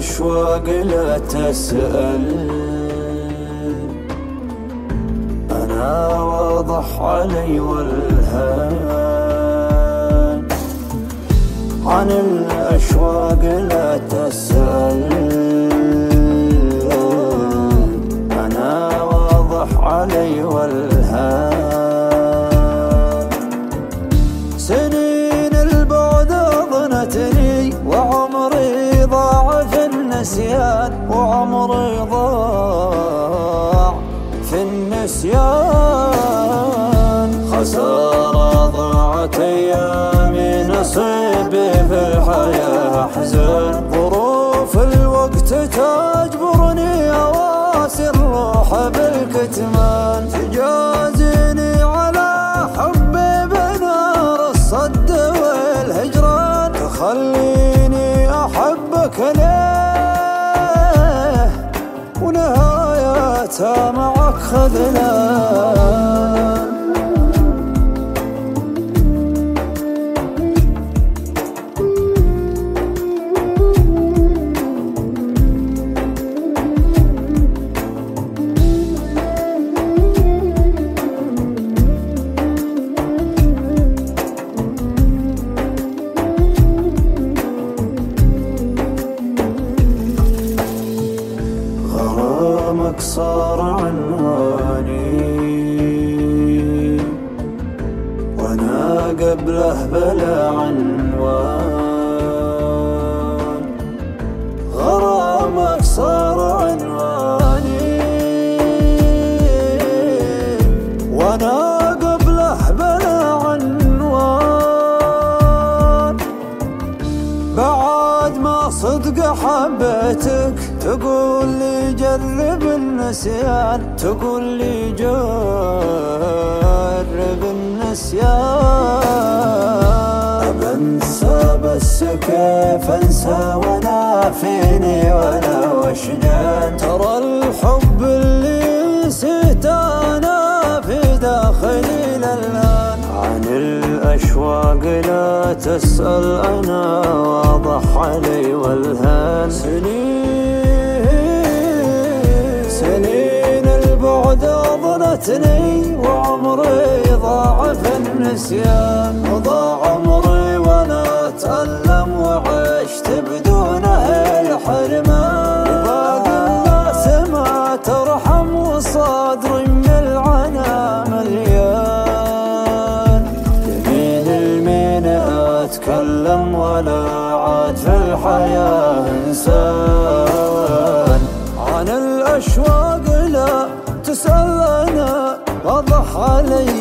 الأشواق لا تسأل، أنا واضح علي والهان. عن الأشواق لا تسأل، أنا واضح علي والهان. سنين البعد أضنتني وعمري ضاع في النسيان، وعمري ضاع في النسيان. خسارة ضاعت أيامي، نصيبي في الحياة أحزان. ظروف الوقت تجبرني أواسي الروح بالكتمان، تجازيني على حبي بنار الصد والهجران. تخليني أحبك ليه ونهايتها معك خذلان. غرامك صار عنواني، وانا قبله بلا عنوان. غرامك صار عنواني، وانا قبله بلا عنوان. بعد ما صدق حبيتك تقول لي جرب النسيان، تقول لي جرب النسيان. بنسى بس كيف انسى وانا فيني ولا وشجان. ترى الحب اللي نسيت انا في داخلي للان. عن الاشواق لا تسأل، انا واضح علي والهان. سنين البعد أضنتني وعمري ضاع في النسيان. وضاع عمري وانا اتألم وعشت بدونه الحرمان. باقي الناس ما ترحم وصدري من العنا مليان. يمين المين اتكلم ولا عاد في الحياة انسان. عن الأشواق لا تسأل، أنا واضح علي